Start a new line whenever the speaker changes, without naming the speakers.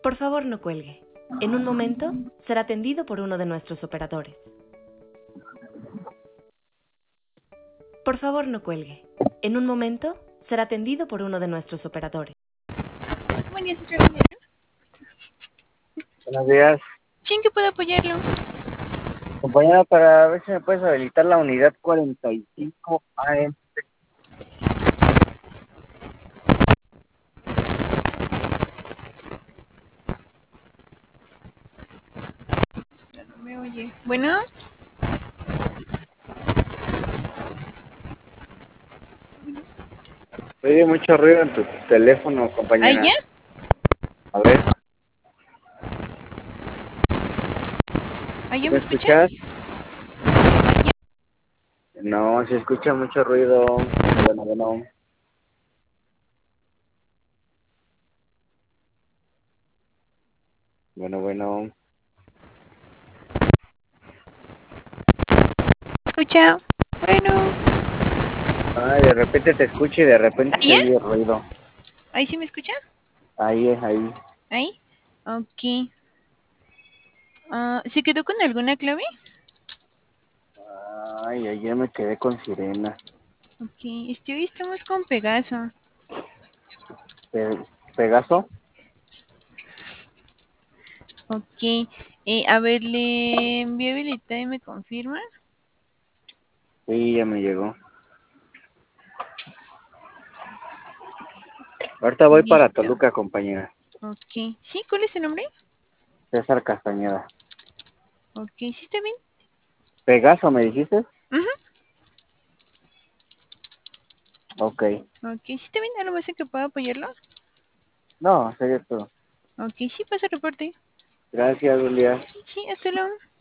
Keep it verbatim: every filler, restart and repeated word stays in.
Por favor, no cuelgue. En un momento será atendido por uno de nuestros operadores. Por favor, no cuelgue. En un momento será atendido por uno de nuestros operadores.
Buen día, señor ingeniero.
Buenos días.
¿Sí, en qué puedo apoyarlo?
Compañera, para ver si me puedes habilitar la unidad cuarenta y cinco A M.
Ya no me oye. Bueno,
Oye, mucho ruido en tu teléfono,
¿ahí
compañera.
ya?
A ver,
¿Ahí ya me
¿me
escucha?
escuchas?
¿Ahí ya?
No, se escucha mucho ruido. Bueno, bueno. Bueno, bueno.
¿Escucha? Bueno,
Ay, de repente te escucho y de repente
¿ahí
se
ya?
oye ruido.
¿Ahí sí me escucha?
Ahí es, ahí.
¿Ahí? Ok. Ah, ¿se quedó con alguna clave?
Ay, ayer me quedé con Sirena.
Ok, este, hoy estamos con Pegaso.
Pe- ¿Pegaso?
Ok, eh, a ver, le envié habilitar y me confirma.
Sí, ya me llegó. Ahorita voy para
Listo.
Toluca, compañera.
Ok, ¿sí? ¿Cuál es el nombre?
César Castañeda.
Ok, ¿sí está bien?
¿Pegaso me dijiste?
Ujú.
Ok.
Ok, ¿sí está bien? ¿Algo más en que pueda apoyarlo?
No, sería todo.
Ok, sí, pasa el reporte.
Gracias, Julia.
Sí, hasta luego.